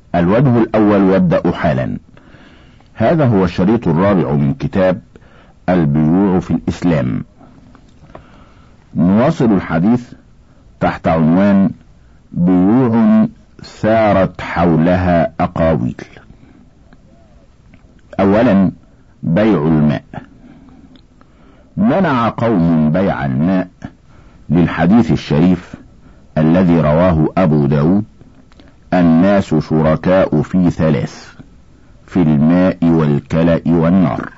الوجه الأول يبدأ حالا. هذا هو الشريط الرابع من كتاب البيوع في الإسلام. نواصل الحديث تحت عنوان بيوع ثارت حولها أقاويل. أولا، بيع الماء. منع قوم بيع الماء للحديث الشريف الذي رواه أبو داود: الناس شركاء في ثلاث: في الماء والكلأ والنار.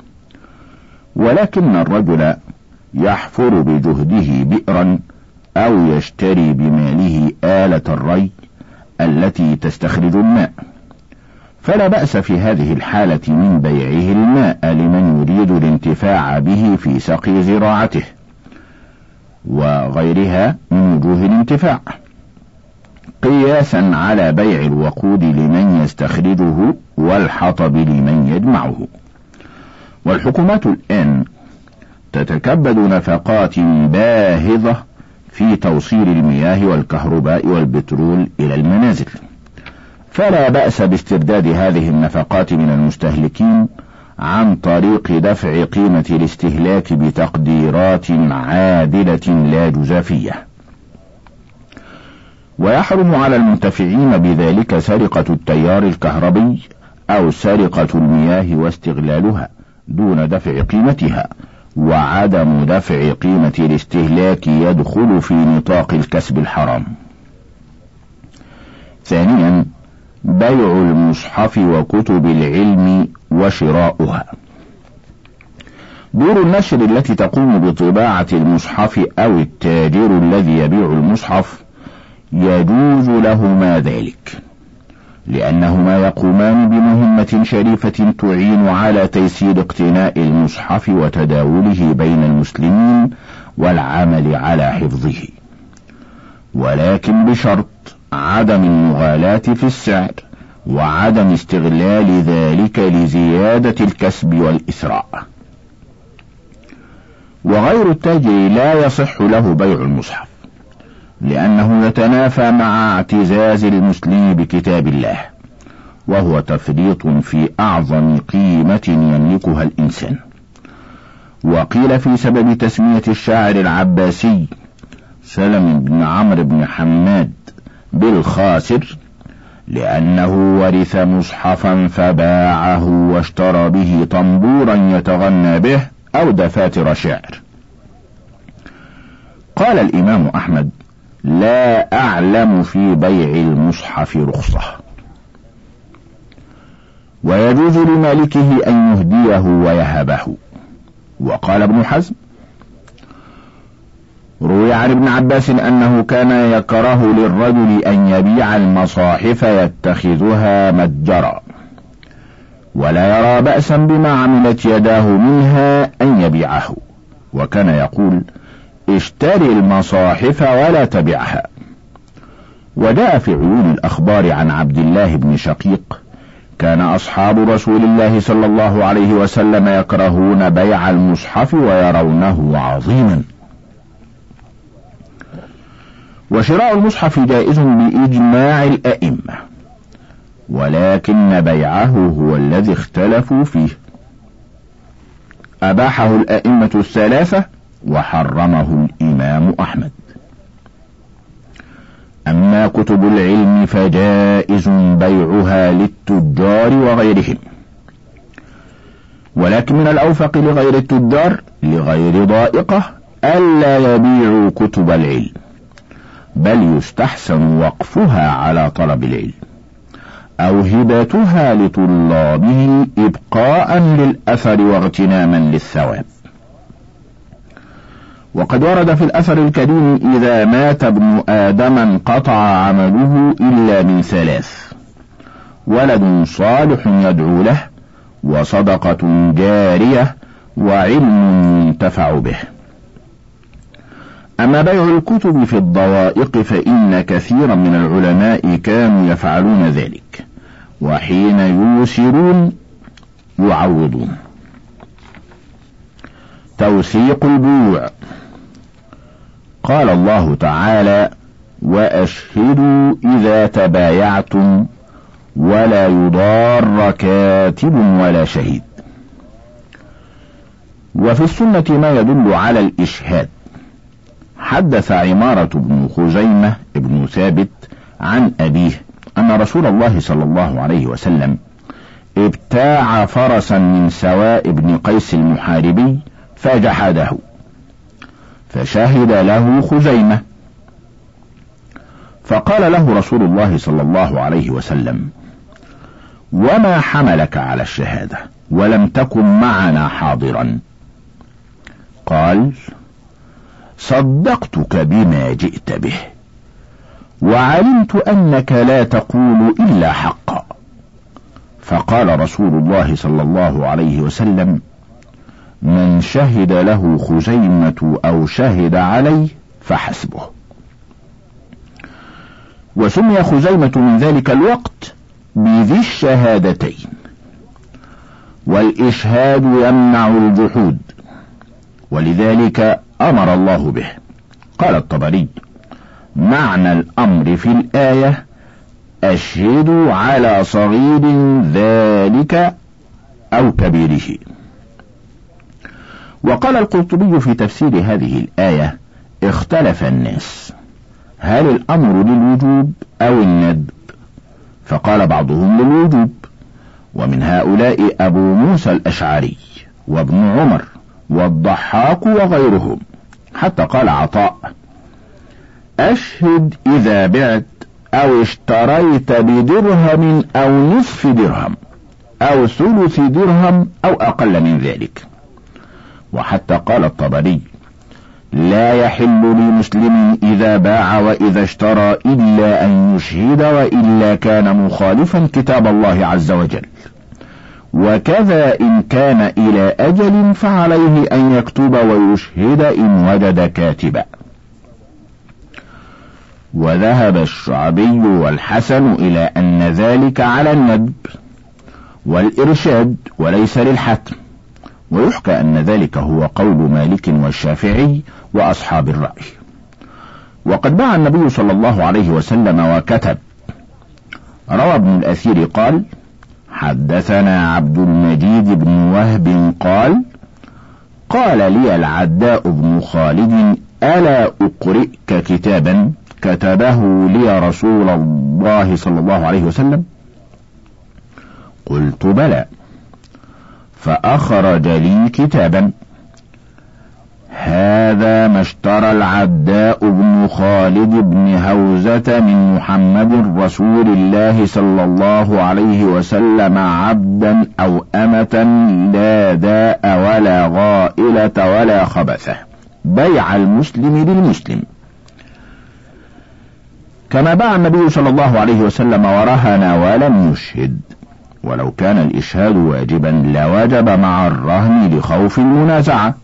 ولكن الرجل يحفر بجهده بئرا أو يشتري بماله آلة الري التي تستخرج الماء، فلا بأس في هذه الحالة من بيعه الماء لمن يريد الانتفاع به في سقي زراعته وغيرها من وجوه الانتفاع، قياسا على بيع الوقود لمن يستخرجه والحطب لمن يجمعه. والحكومات الآن تتكبد نفقات باهظة في توصيل المياه والكهرباء والبترول إلى المنازل، فلا بأس باسترداد هذه النفقات من المستهلكين عن طريق دفع قيمة الاستهلاك بتقديرات عادلة لا جزافية. ويحرم على المنتفعين بذلك سرقة التيار الكهربي أو سرقة المياه واستغلالها دون دفع قيمتها، وعدم دفع قيمة الاستهلاك يدخل في نطاق الكسب الحرام. ثانيا، بيع المصحف وكتب العلم وشراؤها. دور النشر التي تقوم بطباعة المصحف أو التاجر الذي يبيع المصحف يجوز لهما ذلك، لأنهما يقومان بمهمة شريفة تعين على تيسير اقتناء المصحف وتداوله بين المسلمين والعمل على حفظه، ولكن بشرط عدم المغالاة في السعر وعدم استغلال ذلك لزيادة الكسب والإسراء. وغير التاجر لا يصح له بيع المصحف، لأنه يتنافى مع اعتزاز المسلم بكتاب الله، وهو تفريط في أعظم قيمة يملكها الإنسان. وقيل في سبب تسمية الشاعر العباسي سلم بن عمرو بن حماد بالخاسر لأنه ورث مصحفا فباعه واشترى به طنبورا يتغنى به أو دفاتر شعر. قال الإمام أحمد: لا أعلم في بيع المصحف رخصة. ويجوز لمالكه أن يهديه ويهبه. وقال ابن حزم: روي عن ابن عباس أنه كان يكره للرجل أن يبيع المصاحف يتخذها متجرا، ولا يرى بأسا بما عملت يداه منها أن يبيعه، وكان يقول: اشتري المصاحف ولا تبعها. وجاء في عيون الأخبار عن عبد الله بن شقيق: كان أصحاب رسول الله صلى الله عليه وسلم يكرهون بيع المصحف ويرونه عظيما. وشراء المصحف جائز بإجماع الأئمة، ولكن بيعه هو الذي اختلفوا فيه. أباحه الأئمة الثلاثة وحرمه الإمام أحمد. أما كتب العلم فجائز بيعها للتجار وغيرهم، ولكن من الأوفق لغير التجار لغير ضائقة ألا يبيعوا كتب العلم، بل يستحسن وقفها على طلب العلم أو هبتها لطلابه إبقاء للأثر واغتناما للثواب. وقد ورد في الأثر الكريم: إذا مات ابن آدم انقطع عمله إلا من ثلاث: ولد صالح يدعو له، وصدقة جارية، وعلم ينتفع به. أما بيع الكتب في الضوائق فإن كثيرا من العلماء كانوا يفعلون ذلك، وحين يوسرون يعوضون. توثيق البيوع. قال الله تعالى: وأشهدوا إذا تبايعتم ولا يضار كاتب ولا شهيد. وفي السنة ما يدل على الإشهاد. حدث عمارة بن خزيمة بن ثابت عن أبيه أن رسول الله صلى الله عليه وسلم ابتاع فرسا من سواء بن قيس المحاربي فجحده، فشهد له خزيمة، فقال له رسول الله صلى الله عليه وسلم: وما حملك على الشهادة ولم تكن معنا حاضرا؟ قال: صدقتك بما جئت به، وعلمت أنك لا تقول إلا حقا. فقال رسول الله صلى الله عليه وسلم: من شهد له خزيمة أو شهد عليه فحسبه. وسمي خزيمة من ذلك الوقت بذي الشهادتين. والإشهاد يمنع الجحود، ولذلك أمر الله به. قال الطبري: معنى الأمر في الآية: أشهدوا على صغير ذلك أو كبيره. وقال القرطبي في تفسير هذه الآية: اختلف الناس هل الأمر للوجوب أو الندب؟ فقال بعضهم للوجوب، ومن هؤلاء أبو موسى الأشعري وابن عمر والضحاك وغيرهم، حتى قال عطاء: أشهد إذا بعت أو اشتريت بدرهم أو نصف درهم أو ثلث درهم أو أقل من ذلك. وحتى قال الطبري: لا يحل لمسلم إذا باع وإذا اشترى إلا أن يشهد، وإلا كان مخالفا كتاب الله عز وجل. وكذا إن كان إلى أجل فعليه أن يكتب ويشهد إن وجد كاتبا. وذهب الشعبي والحسن إلى أن ذلك على الندب والإرشاد وليس للحتم، ويحكى أن ذلك هو قول مالك والشافعي وأصحاب الرأي. وقد باع النبي صلى الله عليه وسلم وكتب. روى ابن الأثير قال: حدثنا عبد المجيد بن وهب قال: قال لي العداء بن خالد: ألا أقرئك كتابا كتبه لي رسول الله صلى الله عليه وسلم؟ قلت: بلى. فأخرج لي كتابا: هذا ما اشترى العداء بن خالد بن هوزة من محمد رسول الله صلى الله عليه وسلم عبدا أو أمة، لا داء ولا غائلة ولا خبثة، بيع المسلم للمسلم. كما باع النبي صلى الله عليه وسلم ورهن ولم يشهد. ولو كان الإشهاد واجبا لوجب مع الرهن لخوف المنازعة.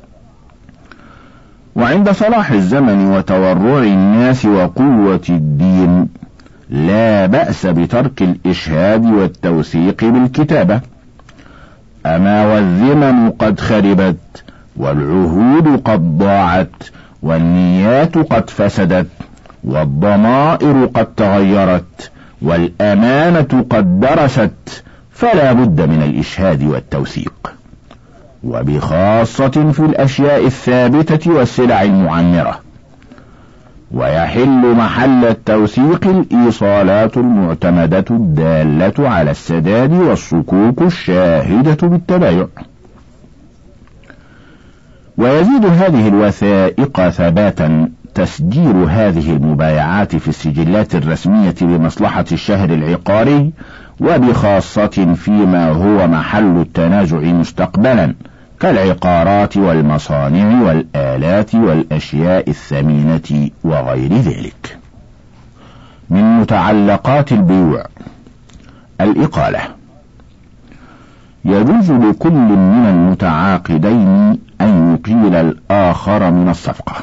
وعند صلاح الزمن وتورع الناس وقوة الدين لا بأس بترك الإشهاد والتوثيق بالكتابة. أما والذمم قد خربت، والعهود قد ضاعت، والنيات قد فسدت، والضمائر قد تغيرت، والأمانة قد درست، فلا بد من الإشهاد والتوثيق، وبخاصة في الأشياء الثابتة والسلع المعمرة. ويحل محل التوثيق الإيصالات المعتمدة الدالة على السداد والصكوك الشاهدة بالتبايع. ويزيد هذه الوثائق ثباتا تسجيل هذه المبايعات في السجلات الرسمية لمصلحة الشهر العقاري، وبخاصة فيما هو محل التنازع مستقبلا كالعقارات والمصانع والآلات والأشياء الثمينة وغير ذلك. من متعلقات البيوع: الإقالة. يجوز لكل من المتعاقدين أن يقيل الآخر من الصفقة،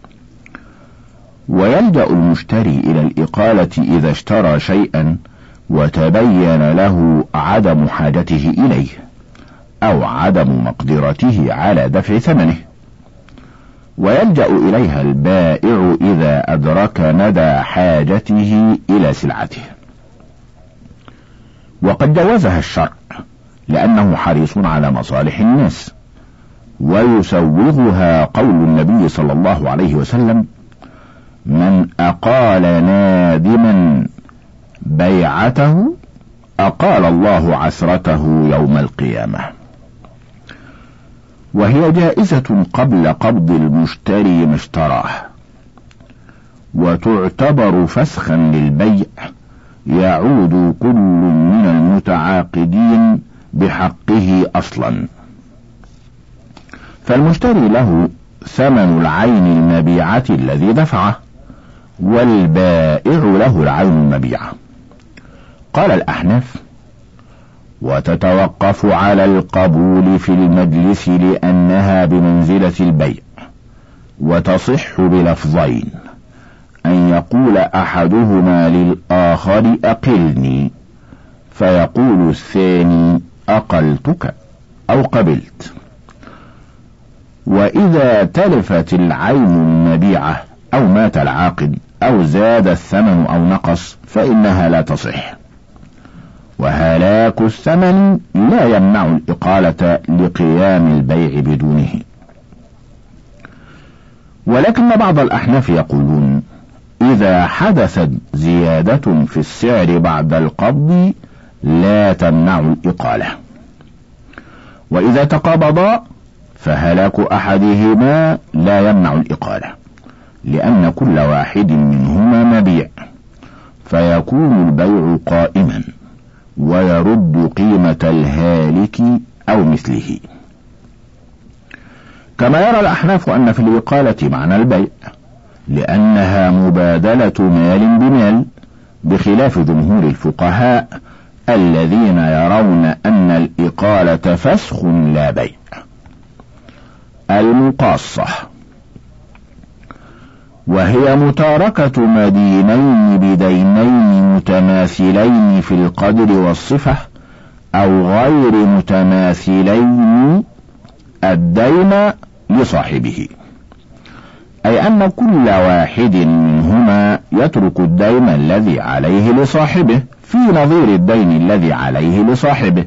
ويلجأ المشتري إلى الإقالة إذا اشترى شيئا وتبين له عدم حاجته إليه أو عدم مقدرته على دفع ثمنه، ويلجأ إليها البائع إذا أدرك مدى حاجته إلى سلعته. وقد جوزها الشرع لأنه حريص على مصالح الناس، ويسوغها قول النبي صلى الله عليه وسلم: من أقال نادما بيعته أقال الله عثرته يوم القيامة. وهي جائزة قبل قبض المشتري ما اشتراه، وتعتبر فسخا للبيع يعود كل من المتعاقدين بحقه أصلا، فالمشتري له ثمن العين المبيعة الذي دفعه، والبائع له العين المبيعة. قال الأحناف: وتتوقف على القبول في المجلس لأنها بمنزلة البيع، وتصح بلفظين: أن يقول أحدهما للآخر أقلني، فيقول الثاني أقلتك أو قبلت. وإذا تلفت العين المبيعة أو مات العاقد أو زاد الثمن أو نقص فإنها لا تصح. وهلاك الثمن لا يمنع الإقالة لقيام البيع بدونه. ولكن بعض الأحناف يقولون: إذا حدثت زيادة في السعر بعد القبض لا تمنع الإقالة، وإذا تقابضا فهلاك أحدهما لا يمنع الإقالة، لأن كل واحد منهما مبيع، فيكون البيع قائما ويرد قيمة الهالك أو مثله. كما يرى الأحناف أن في الإقالة معنى البيع، لأنها مبادلة مال بمال، بخلاف جمهور الفقهاء الذين يرون أن الإقالة فسخ لا بيع. المقاصة، وهي متاركة مدينين بدينين متماثلين في القدر والصفة أو غير متماثلين الدين لصاحبه، أي أن كل واحد منهما يترك الدين الذي عليه لصاحبه في نظير الدين الذي عليه لصاحبه.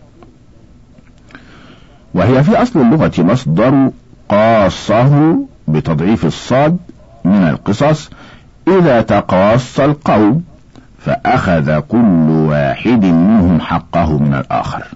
وهي في أصل اللغة مصدر قاصه بتضعيف الصاد من القصص، إذا تقاص القوم فأخذ كل واحد منهم حقه من الآخر.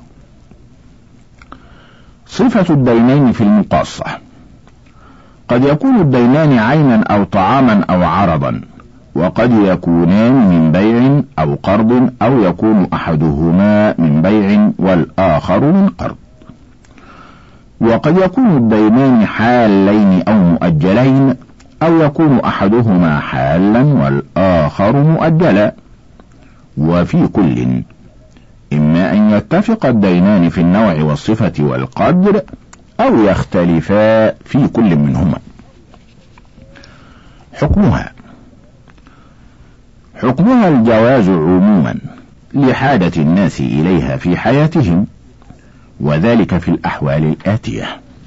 صفة الدينين في المقاصة: قد يكون الدينان عينا أو طعاما أو عرضا، وقد يكونان من بيع أو قرض، أو يكون أحدهما من بيع والآخر من قرض. وقد يكون الدينان حالين أو مؤجلين، أو يكون أحدهما حالا والآخر مؤجلا. وفي كل إما أن يتفق الدينان في النوع والصفة والقدر، أو يختلفا في كل منهما. حكمها الجواز عموما لحاجة الناس إليها في حياتهم، وذلك في الأحوال الآتية: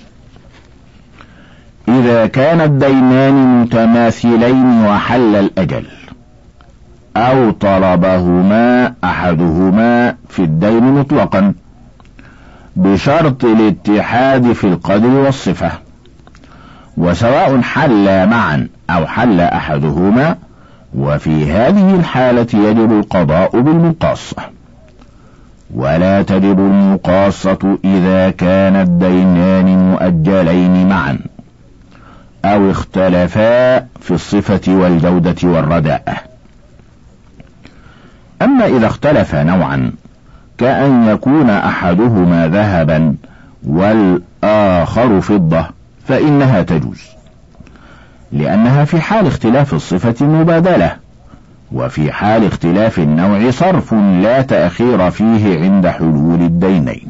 إذا كان الدينان متماثلين وحل الأجل، أو طلبهما أحدهما في الدين مطلقا بشرط الاتحاد في القدر والصفة، وسواء حل معا أو حل أحدهما، وفي هذه الحالة يجب القضاء بالمقاصة. ولا تجب المقاصة إذا كان الدينان مؤجلين معا، أو اختلفا في الصفة والجودة والرداءة. أما إذا اختلف نوعا، كأن يكون أحدهما ذهبا والآخر فضة، فإنها تجوز، لأنها في حال اختلاف الصفة مبادلة، وفي حال اختلاف النوع صرف لا تأخير فيه عند حلول الدينين.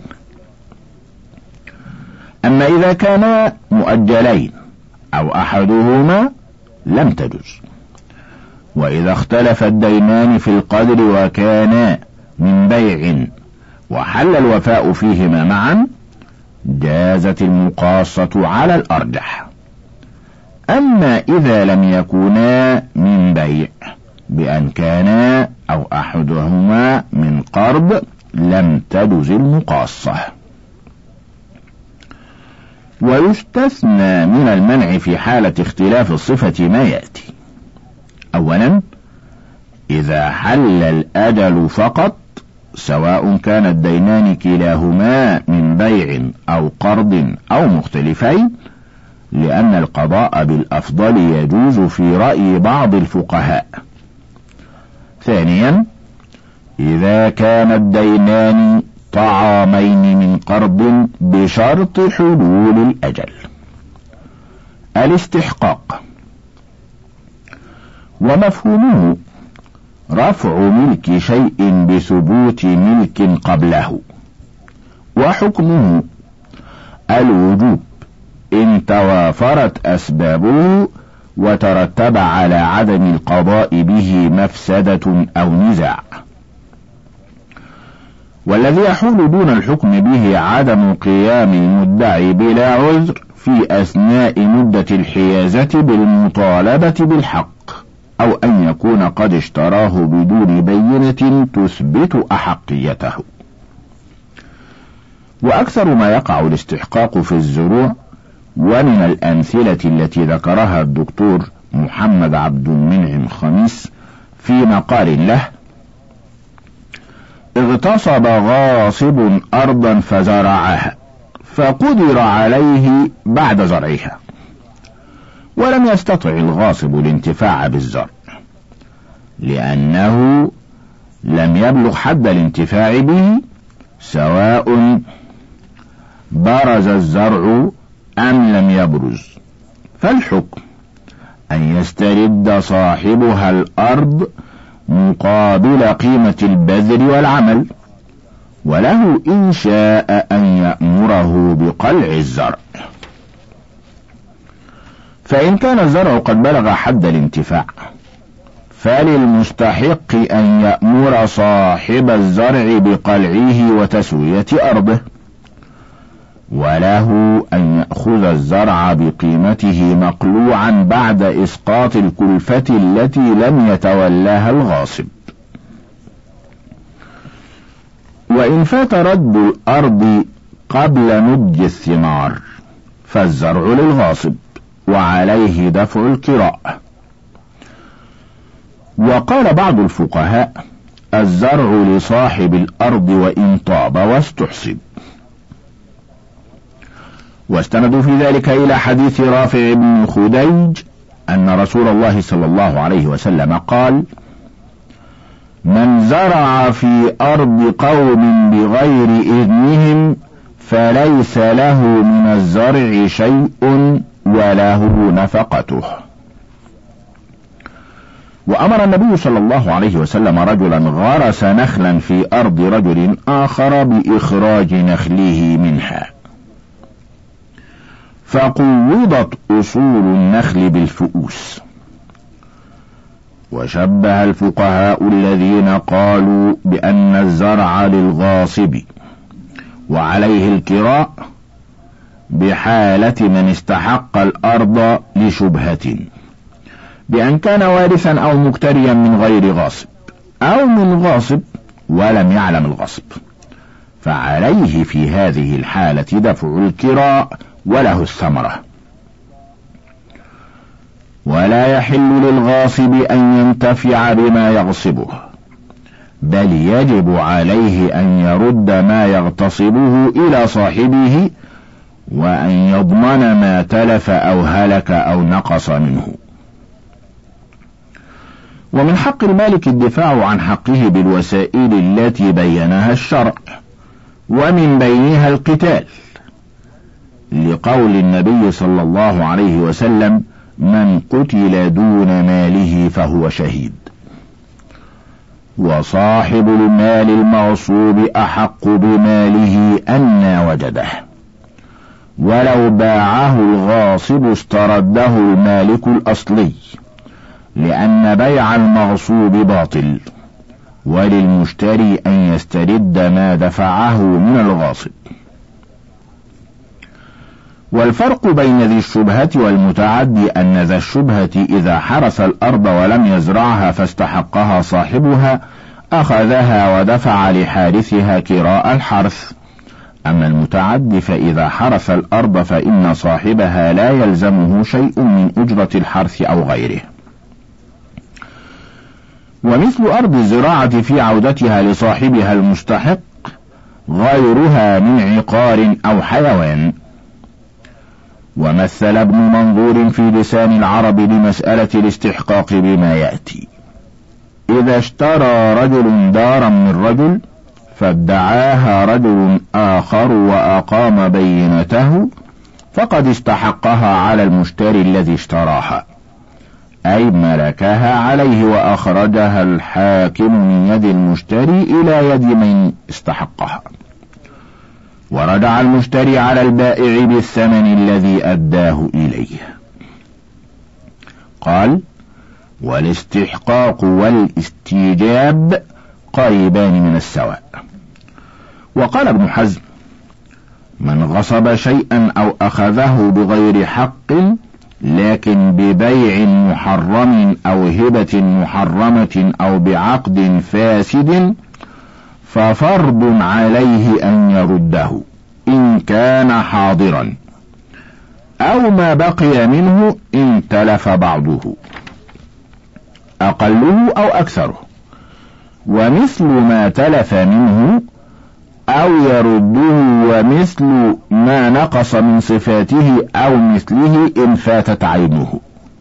أما إذا كانا مؤجلين أو أحدهما لم تجوز. وإذا اختلف الدينان في القدر وكانا من بيع وحل الوفاء فيهما معا، جازت المقاصة على الأرجح. أما إذا لم يكونا من بيع بأن كانا أو أحدهما من قرض لم تجز المقاصة. ويستثنى من المنع في حالة اختلاف الصفة ما يأتي: أولا، إذا حل الأجل فقط، سواء كان الدينان كلاهما من بيع أو قرض أو مختلفين، لأن القضاء بالأفضل يجوز في رأي بعض الفقهاء. ثانيا، إذا كان الدينان طعامين من قرض بشرط حلول الأجل. الاستحقاق، ومفهومه رفع ملك شيء بثبوت ملك قبله، وحكمه الوجوب إن توافرت أسبابه وترتب على عدم القضاء به مفسدة أو نزاع. والذي يحول دون الحكم به عدم قيام المدعي بلا عذر في أثناء مدة الحيازة بالمطالبة بالحق، أو أن يكون قد اشتراه بدون بينة تثبت أحقيته. وأكثر ما يقع الاستحقاق في الزروع، ومن الأمثلة التي ذكرها الدكتور محمد عبد المنعم خميس في مقال له: اغتصب غاصب أرضا فزرعها فقدر عليه بعد زرعها، ولم يستطع الغاصب الانتفاع بالزرع لأنه لم يبلغ حد الانتفاع به، سواء برز الزرع أم لم يبرز. فالحكم أن يسترد صاحبها الأرض مقابل قيمة البذر والعمل، وله إن شاء أن يأمره بقلع الزرع. فإن كان الزرع قد بلغ حد الانتفاع، فللمستحق أن يأمر صاحب الزرع بقلعه وتسوية أرضه، وله أن يأخذ الزرع بقيمته مقلوعا بعد إسقاط الكلفة التي لم يتولاها الغاصب. وإن فات رد الأرض قبل نضج الثمار، فالزرع للغاصب وعليه دفع الكراء. وقال بعض الفقهاء: الزرع لصاحب الأرض وإن طاب واستحسب. واستندوا في ذلك إلى حديث رافع بن خديج أن رسول الله صلى الله عليه وسلم قال: من زرع في أرض قوم بغير إذنهم فليس له من الزرع شيء وله نفقته. وأمر النبي صلى الله عليه وسلم رجلا غرس نخلا في أرض رجل آخر بإخراج نخله منها، فقوضت أصول النخل بالفؤوس. وشبه الفقهاء الذين قالوا بأن الزرع للغاصب وعليه الكراء بحالة من استحق الأرض لشبهة، بأن كان وارثا أو مكتريا من غير غاصب، أو من غاصب ولم يعلم الغصب، فعليه في هذه الحالة دفع الكراء وله الثمرة. ولا يحل للغاصب أن ينتفع بما يغصبه، بل يجب عليه أن يرد ما يغتصبه إلى صاحبه، وأن يضمن ما تلف أو هلك أو نقص منه. ومن حق المالك الدفاع عن حقه بالوسائل التي بينها الشرع، ومن بينها القتال، لقول النبي صلى الله عليه وسلم: من قتل دون ماله فهو شهيد. وصاحب المال المغصوب أحق بماله أن وجده، ولو باعه الغاصب استرده المالك الأصلي، لأن بيع المغصوب باطل، وللمشتري أن يسترد ما دفعه من الغاصب. والفرق بين ذي الشبهة والمتعدي أن ذا الشبهة إذا حرس الأرض ولم يزرعها فاستحقها صاحبها أخذها ودفع لحارثها كراء الحرث، أما المتعدي فإذا حرس الأرض فإن صاحبها لا يلزمه شيء من أجرة الحرث أو غيره. ومثل أرض الزراعة في عودتها لصاحبها المستحق غيرها من عقار أو حيوان. ومثل ابن منظور في لسان العرب لمسألة الاستحقاق بما يأتي: إذا اشترى رجل دارا من رجل فادعاها رجل آخر وأقام بينته فقد استحقها على المشتري الذي اشتراها، أي ملكها عليه وأخرجها الحاكم من يد المشتري إلى يد من استحقها، ورجع المشتري على البائع بالثمن الذي أداه إليه. قال: والاستحقاق والاستيجاب قريبان من السواء. وقال ابن حزم: من غصب شيئا أو أخذه بغير حق لكن ببيع محرم أو هبة محرمة أو بعقد فاسد ففرض عليه أن يرده إن كان حاضرا، أو ما بقي منه إن تلف بعضه أقله أو أكثره، ومثل ما تلف منه أو يرده، ومثل ما نقص من صفاته أو مثله إن فاتت عينه،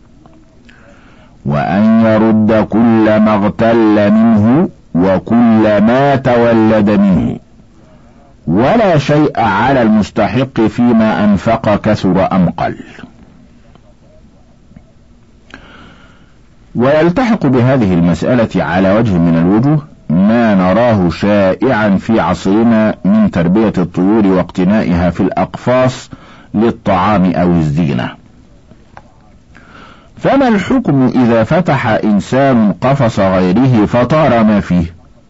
وأن يرد كل ما اغتل منه وكل ما تولد منه، ولا شيء على المستحق فيما أنفق كثر أم قل. ويلتحق بهذه المسألة على وجه من الوجوه ما نراه شائعا في عصرنا من تربية الطيور واقتنائها في الأقفاص للطعام أو الزينة. فما الحكم إذا فتح إنسان قفص غيره فطار ما فيه؟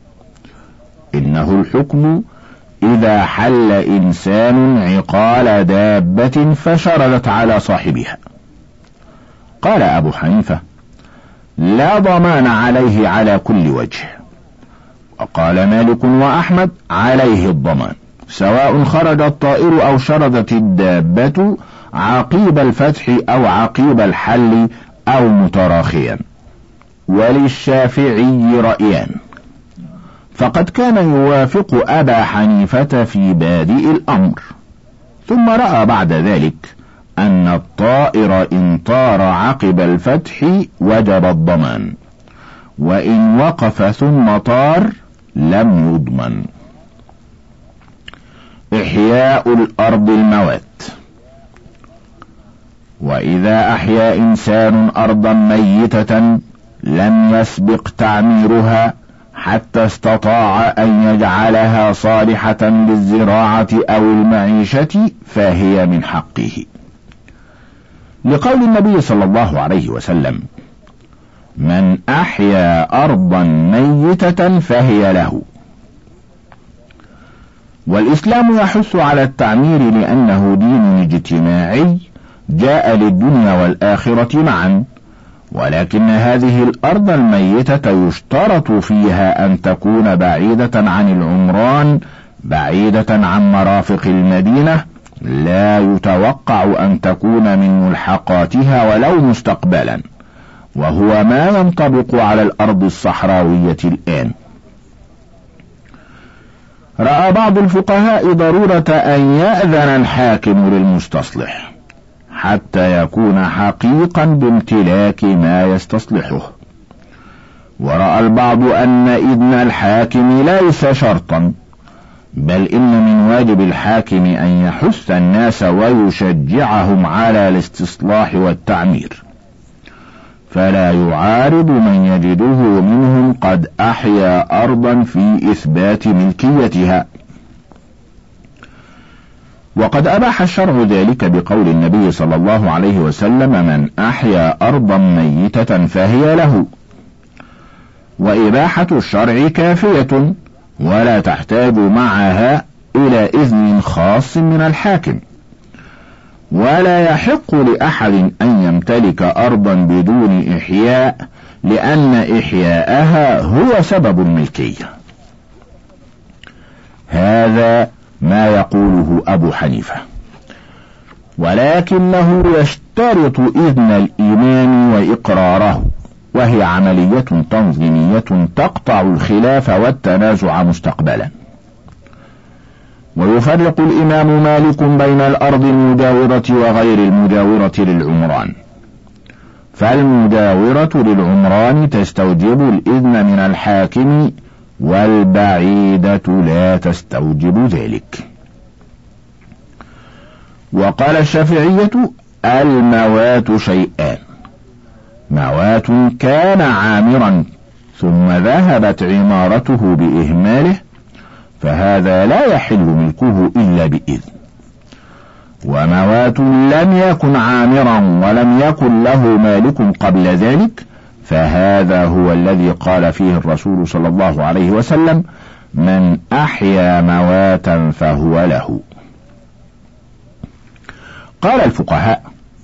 إنه الحكم إذا حل إنسان عقال دابة فشردت على صاحبها. قال أبو حنيفة: لا ضمان عليه على كل وجه. وقال مالك وأحمد: عليه الضمان سواء خرج الطائر أو شردت الدابة عقيب الفتح أو عقيب الحل أو متراخيا. وللشافعي رأيان، فقد كان يوافق أبا حنيفة في بادئ الأمر، ثم رأى بعد ذلك أن الطائر إن طار عقب الفتح وجب الضمان، وإن وقف ثم طار لم يضمن. إحياء الأرض الموات. وإذا أحيا إنسان أرضا ميتة لم يسبق تعميرها حتى استطاع أن يجعلها صالحة للزراعة أو المعيشة فهي من حقه، لقول النبي صلى الله عليه وسلم: من أحيا أرضا ميتة فهي له. والإسلام يحث على التعمير لأنه دين اجتماعي جاء للدنيا والآخرة معا، ولكن هذه الأرض الميتة يشترط فيها أن تكون بعيدة عن العمران، بعيدة عن مرافق المدينة، لا يتوقع أن تكون من ملحقاتها ولو مستقبلا، وهو ما ينطبق على الأرض الصحراوية الآن. رأى بعض الفقهاء ضرورة أن يأذن الحاكم للمستصلح حتى يكون حقيقا بامتلاك ما يستصلحه، ورأى البعض أن إذن الحاكم ليس شرطا، بل إن من واجب الحاكم أن يحث الناس ويشجعهم على الاستصلاح والتعمير، فلا يعارض من يجده منهم قد أحيا أرضا في إثبات ملكيتها. وقد أباح الشرع ذلك بقول النبي صلى الله عليه وسلم: من أحيا أرضا ميتة فهي له. وإباحة الشرع كافية ولا تحتاج معها إلى إذن خاص من الحاكم. ولا يحق لأحد أن يمتلك أرضا بدون إحياء، لأن إحياءها هو سبب الملكية. هذا ما يقوله أبو حنيفة، ولكنه يشترط إذن الإمام وإقراره، وهي عملية تنظيمية تقطع الخلاف والتنازع مستقبلا. ويفرق الإمام مالك بين الأرض المجاورة وغير المجاورة للعمران، فالمجاورة للعمران تستوجب الإذن من الحاكم، والبعيدة لا تستوجب ذلك. وقال الشافعية: الموات شيئان: موات كان عامرا ثم ذهبت عمارته بإهماله، فهذا لا يحل ملكه إلا بإذن. وموات لم يكن عامرا ولم يكن له مالك قبل ذلك، فهذا هو الذي قال فيه الرسول صلى الله عليه وسلم: من أحيا مواتا فهو له. قال الفقهاء: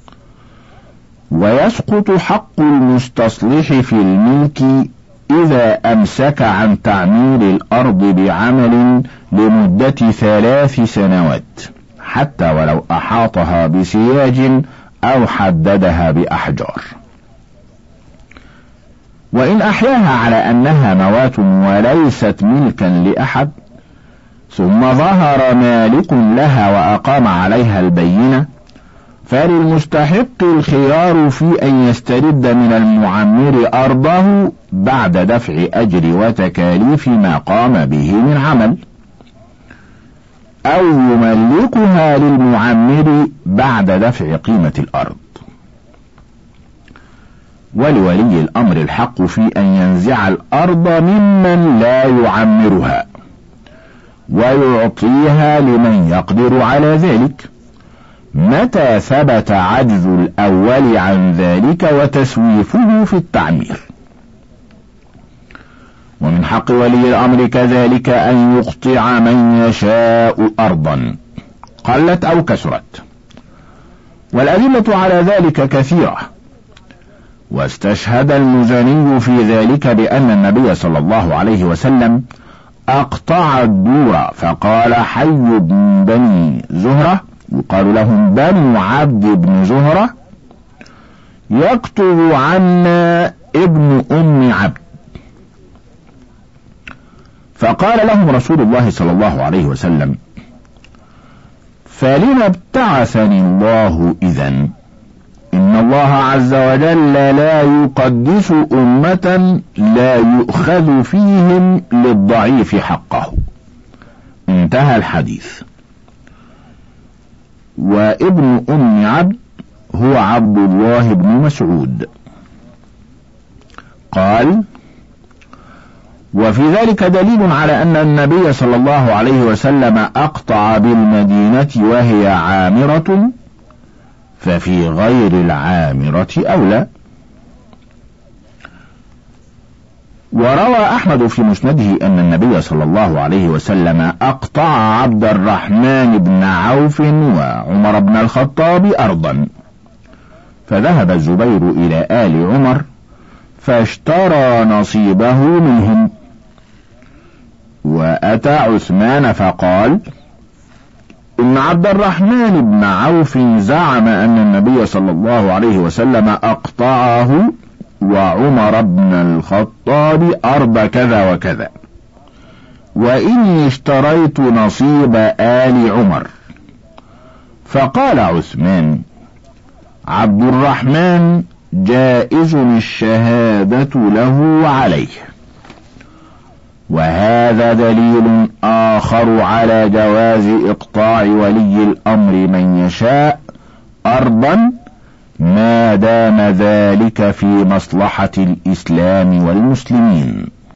ويسقط حق المستصلح في الملك إذا أمسك عن تعمير الأرض بعمل لمدة 3 سنوات، حتى ولو أحاطها بسياج أو حددها بأحجار. وإن أحياها على أنها موات وليست ملكا لأحد، ثم ظهر مالك لها وأقام عليها البينة، فللمستحق الخيار في أن يسترد من المعمر أرضه بعد دفع أجر وتكاليف ما قام به من عمل، أو يملكها للمعمر بعد دفع قيمة الأرض. ولولي الأمر الحق في أن ينزع الأرض ممن لا يعمرها ويعطيها لمن يقدر على ذلك، متى ثبت عجز الأول عن ذلك وتسويفه في التعمير. ومن حق ولي الأمر كذلك أن يقطع من يشاء أرضا قلت أو كثرت، والأدلة على ذلك كثيرة. واستشهد المزني في ذلك بأن النبي صلى الله عليه وسلم أقطع الدور، فقال: حي بن بني زهرة، يقال لهم بنو عبد بن زهرة، يكتب عنا ابن أم عبد. فقال لهم رسول الله صلى الله عليه وسلم: فلم ابتعثني الله إذن؟ إن الله عز وجل لا يقدس أمة لا يؤخذ فيهم للضعيف حقه. انتهى الحديث. وابن أم عبد هو عبد الله بن مسعود. قال: وفي ذلك دليل على أن النبي صلى الله عليه وسلم أقطع بالمدينة وهي عامرة، ففي غير العامرة أولى. وروى أحمد في مسنده أن النبي صلى الله عليه وسلم أقطع عبد الرحمن بن عوف وعمر بن الخطاب أرضا، فذهب الزبير إلى آل عمر فاشترى نصيبه منهم، وأتى عثمان فقال: إن عبد الرحمن بن عوف زعم أن النبي صلى الله عليه وسلم أقطعه وعمر بن الخطاب أرض كذا وكذا، وإني اشتريت نصيب آل عمر. فقال عثمان: عبد الرحمن جائز الشهادة له وعليه. وهذا دليل آخر على جواز إقطاع ولي الأمر من يشاء أرضا ما دام ذلك في مصلحة الإسلام والمسلمين.